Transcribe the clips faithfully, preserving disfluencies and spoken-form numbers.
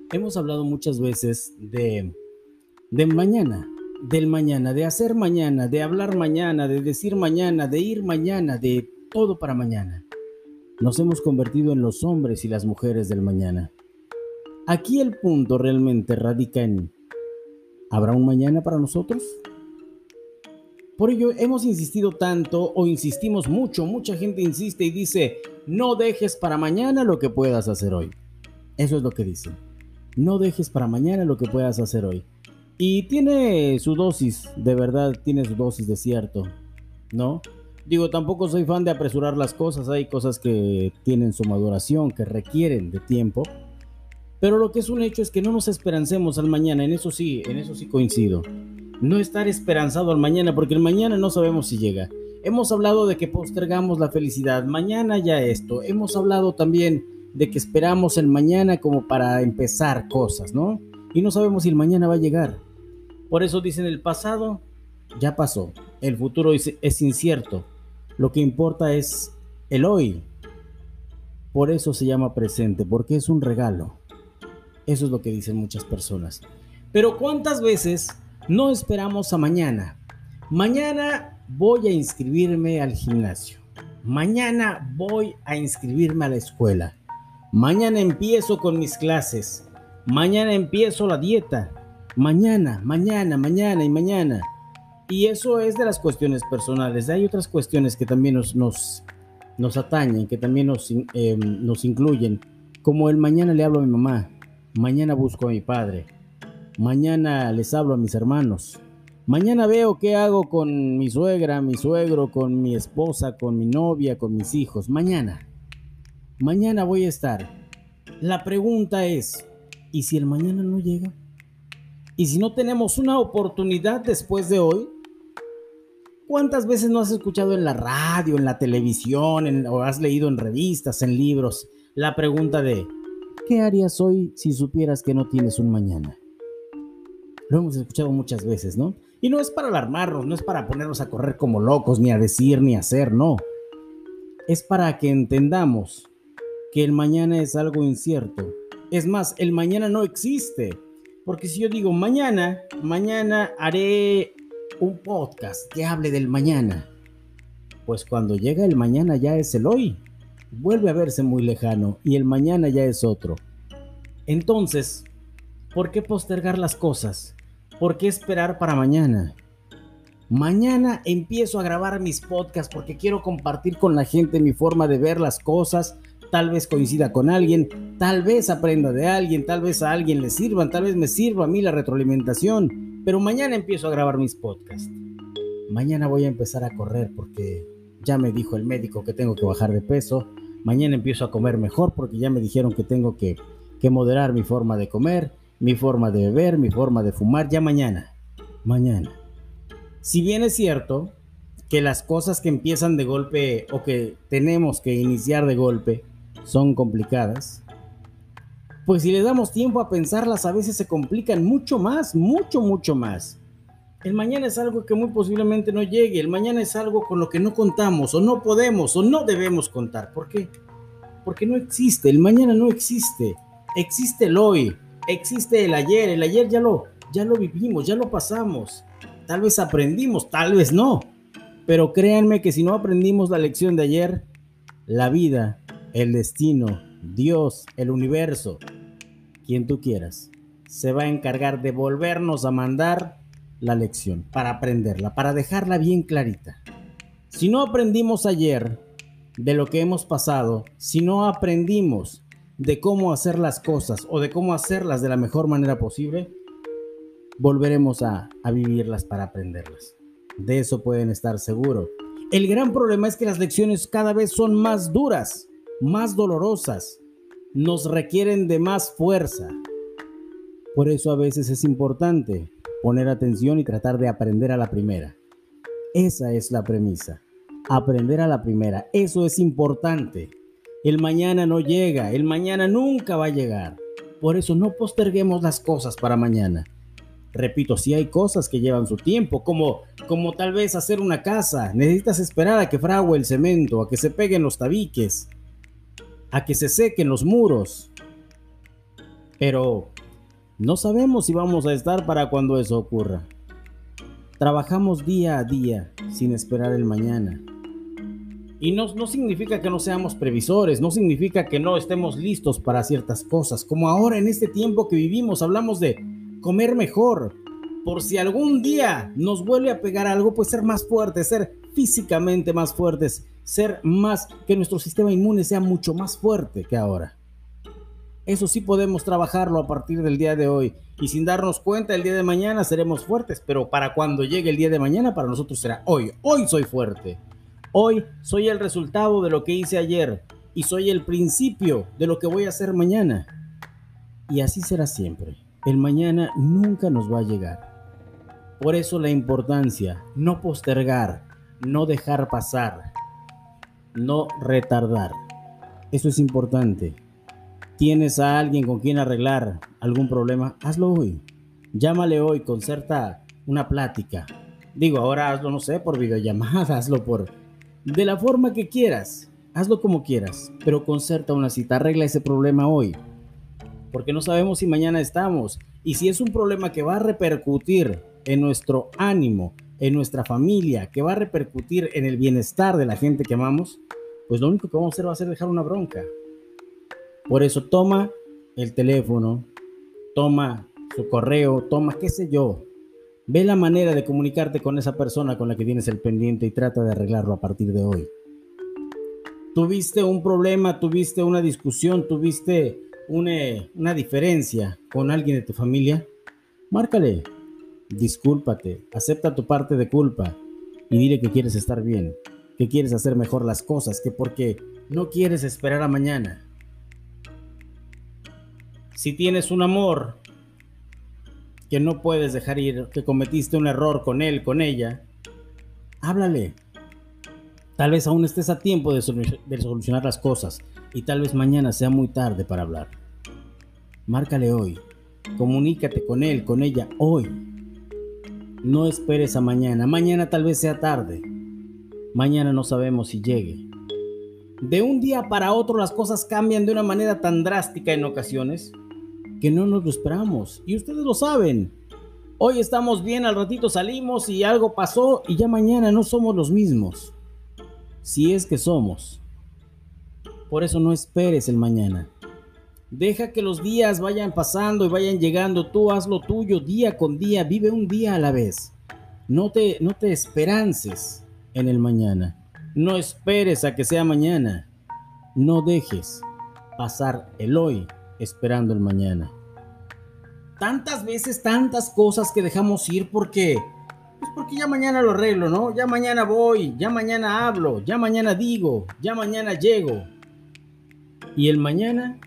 Hemos hablado muchas veces de, de mañana, del mañana, de hacer mañana, de hablar mañana, de decir mañana, de ir mañana, de todo para mañana. Nos hemos convertido en los hombres y las mujeres del mañana. Aquí el punto realmente radica en, ¿habrá un mañana para nosotros? Por ello hemos insistido tanto o insistimos mucho, mucha gente insiste y dice, no dejes para mañana lo que puedas hacer hoy. Eso es lo que dicen. No dejes para mañana lo que puedas hacer hoy. Y tiene su dosis, de verdad, tiene su dosis de cierto, ¿no? Digo, tampoco soy fan de apresurar las cosas, hay cosas que tienen su maduración, que requieren de tiempo, pero lo que es un hecho es que no nos esperancemos al mañana, en eso sí, en eso sí coincido. No estar esperanzado al mañana, porque el mañana no sabemos si llega. Hemos hablado de que postergamos la felicidad, mañana ya esto. Hemos hablado también de que esperamos el mañana como para empezar cosas, ¿no? Y no sabemos si el mañana va a llegar. Por eso dicen el pasado ya pasó, el futuro es, es incierto. Lo que importa es el hoy. Por eso se llama presente, porque es un regalo. Eso es lo que dicen muchas personas. Pero ¿cuántas veces no esperamos a mañana? Mañana voy a inscribirme al gimnasio. Mañana voy a inscribirme a la escuela. Mañana empiezo con mis clases. Mañana empiezo la dieta. Mañana, mañana, mañana y mañana. Y eso es de las cuestiones personales. Hay otras cuestiones que también nos, nos, nos atañen, que también nos, eh, nos incluyen. Como el mañana le hablo a mi mamá. Mañana busco a mi padre. Mañana les hablo a mis hermanos. Mañana veo qué hago con mi suegra, mi suegro, con mi esposa, con mi novia, con mis hijos. Mañana. Mañana voy a estar. La pregunta es, ¿y si el mañana no llega? ¿Y si no tenemos una oportunidad después de hoy? ¿Cuántas veces no has escuchado en la radio, en la televisión, en, o has leído en revistas, en libros, la pregunta de, ¿qué harías hoy si supieras que no tienes un mañana? Lo hemos escuchado muchas veces, ¿no? Y no es para alarmarnos, no es para ponernos a correr como locos, ni a decir, ni a hacer, no. Es para que entendamos que el mañana es algo incierto. Es más, el mañana no existe. Porque si yo digo mañana, mañana haré un podcast que hable del mañana, pues cuando llega el mañana ya es el hoy. Vuelve a verse muy lejano y el mañana ya es otro. Entonces, ¿por qué postergar las cosas? ¿Por qué esperar para mañana? Mañana empiezo a grabar mis podcasts porque quiero compartir con la gente mi forma de ver las cosas. Tal vez coincida con alguien, tal vez aprenda de alguien, tal vez a alguien le sirvan, tal vez me sirva a mí la retroalimentación. Pero mañana empiezo a grabar mis podcasts. Mañana voy a empezar a correr porque ya me dijo el médico que tengo que bajar de peso. Mañana empiezo a comer mejor porque ya me dijeron que tengo que, que moderar mi forma de comer, mi forma de beber, mi forma de fumar. Ya mañana, mañana. Si bien es cierto que las cosas que empiezan de golpe o que tenemos que iniciar de golpe son complicadas, pues si le damos tiempo a pensarlas a veces se complican mucho más, mucho, mucho más. El mañana es algo que muy posiblemente no llegue, el mañana es algo con lo que no contamos o no podemos o no debemos contar. ¿Por qué? Porque no existe, el mañana no existe, existe el hoy, existe el ayer, el ayer ya lo, ya lo vivimos, ya lo pasamos. Tal vez aprendimos, tal vez no. Pero créanme que si no aprendimos la lección de ayer, la vida, el destino, Dios, el universo, quien tú quieras, se va a encargar de volvernos a mandar la lección para aprenderla, para dejarla bien clarita. Si no aprendimos ayer de lo que hemos pasado, si no aprendimos de cómo hacer las cosas o de cómo hacerlas de la mejor manera posible, volveremos a, a vivirlas para aprenderlas. De eso pueden estar seguros. El gran problema es que las lecciones cada vez son más duras, más dolorosas, nos requieren de más fuerza. Por eso a veces es importante poner atención y tratar de aprender a la primera. Esa es la premisa, aprender a la primera. Eso es importante. El mañana no llega, el mañana nunca va a llegar. Por eso no posterguemos las cosas para mañana. Repito, sí hay cosas que llevan su tiempo, como, como tal vez hacer una casa. Necesitas esperar a que frague el cemento, a que se peguen los tabiques, a que se sequen los muros. pero no sabemos si vamos a estar para cuando eso ocurra. Trabajamos día a día sin esperar el mañana. Y no, no significa que no seamos previsores, no significa que no estemos listos para ciertas cosas. Como ahora en este tiempo que vivimos, hablamos de comer mejor. Por si algún día nos vuelve a pegar algo, pues ser más fuertes, ser físicamente más fuertes, ser más, que nuestro sistema inmune sea mucho más fuerte que ahora. Eso sí podemos trabajarlo a partir del día de hoy. Y sin darnos cuenta, el día de mañana seremos fuertes. Pero para cuando llegue el día de mañana, para nosotros será hoy. Hoy soy fuerte. Hoy soy el resultado de lo que hice ayer. Y soy el principio de lo que voy a hacer mañana. Y así será siempre. El mañana nunca nos va a llegar. Por eso la importancia, no postergar, no dejar pasar, no retardar. Eso es importante. ¿Tienes a alguien con quien arreglar algún problema? Hazlo hoy. Llámale hoy, concerta una plática. Digo, ahora hazlo, no sé, por videollamada, hazlo por... de la forma que quieras. Hazlo como quieras, pero concerta una cita, arregla ese problema hoy. Porque no sabemos si mañana estamos. Y si es un problema que va a repercutir en nuestro ánimo, en nuestra familia, que va a repercutir en el bienestar de la gente que amamos, pues lo único que vamos a hacer va a ser dejar una bronca. Por eso toma el teléfono, toma su correo, toma qué sé yo. Ve la manera de comunicarte con esa persona con la que tienes el pendiente y trata de arreglarlo a partir de hoy. Tuviste un problema, tuviste una discusión, tuviste una, una diferencia con alguien de tu familia. Márcale, discúlpate, acepta tu parte de culpa y dile que quieres estar bien, que quieres hacer mejor las cosas, que porque no quieres esperar a mañana. Si tienes un amor que no puedes dejar ir, que cometiste un error con él, con ella, háblale. Tal vez aún estés a tiempo de, solu- de solucionar las cosas y tal vez mañana sea muy tarde para hablar. Márcale hoy. Comunícate con él, con ella hoy. No esperes a mañana. Mañana tal vez sea tarde. Mañana no sabemos si llegue. De un día para otro las cosas cambian de una manera tan drástica en ocasiones que no nos lo esperamos. Y ustedes lo saben. Hoy estamos bien, al ratito salimos y algo pasó y ya mañana no somos los mismos. Si es que somos. Por eso no esperes el mañana. Deja que los días vayan pasando y vayan llegando. Tú haz lo tuyo día con día. Vive un día a la vez. No te, no te esperances en el mañana. No esperes a que sea mañana. No dejes pasar el hoy esperando el mañana. Tantas veces, tantas cosas que dejamos ir porque, pues porque ya mañana lo arreglo, ¿no? Ya mañana voy, ya mañana hablo, ya mañana digo, ya mañana llego. Y el mañana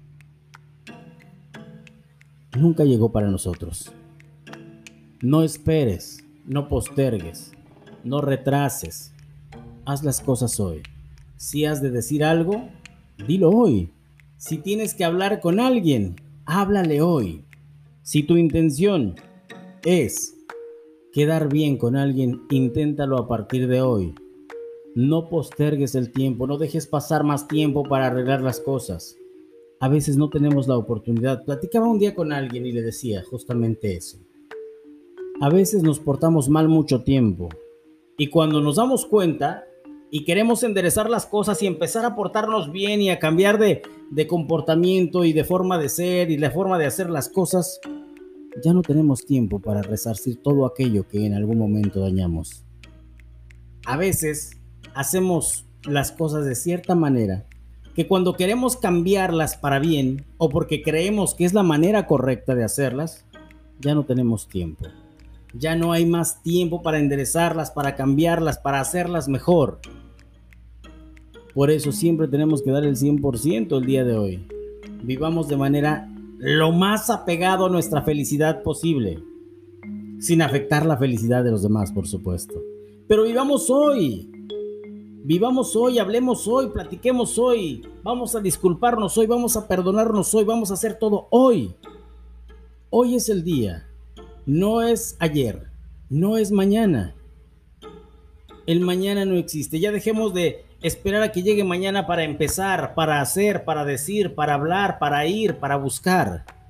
nunca llegó para nosotros. No esperes, no postergues, no retrases. Haz las cosas hoy. Si has de decir algo, dilo hoy. Si tienes que hablar con alguien, háblale hoy. Si tu intención es quedar bien con alguien, inténtalo a partir de hoy. No postergues el tiempo, no dejes pasar más tiempo para arreglar las cosas. A veces no tenemos la oportunidad. Platicaba un día con alguien y le decía justamente eso. A veces nos portamos mal mucho tiempo y cuando nos damos cuenta y queremos enderezar las cosas y empezar a portarnos bien y a cambiar de, de comportamiento y de forma de ser y de forma de hacer las cosas, ya no tenemos tiempo para resarcir todo aquello que en algún momento dañamos. A veces hacemos las cosas de cierta manera que cuando queremos cambiarlas para bien o porque creemos que es la manera correcta de hacerlas, ya no tenemos tiempo. Ya no hay más tiempo para enderezarlas, para cambiarlas, para hacerlas mejor. Por eso siempre tenemos que dar el cien por ciento el día de hoy. Vivamos de manera lo más apegado a nuestra felicidad posible, sin afectar la felicidad de los demás, por supuesto. Pero vivamos hoy. Vivamos hoy, hablemos hoy, platiquemos hoy. Vamos a disculparnos hoy, vamos a perdonarnos hoy, vamos a hacer todo hoy. Hoy es el día. No es ayer, no es mañana. El mañana no existe. Ya dejemos de esperar a que llegue mañana para empezar, para hacer, para decir, para hablar, para ir, para buscar.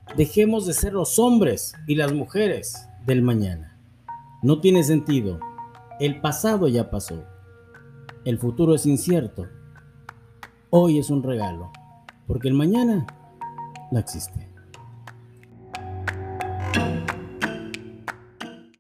Dejemos de ser los hombres y las mujeres del mañana. No tiene sentido. El pasado ya pasó. El futuro es incierto. Hoy es un regalo, porque el mañana no existe.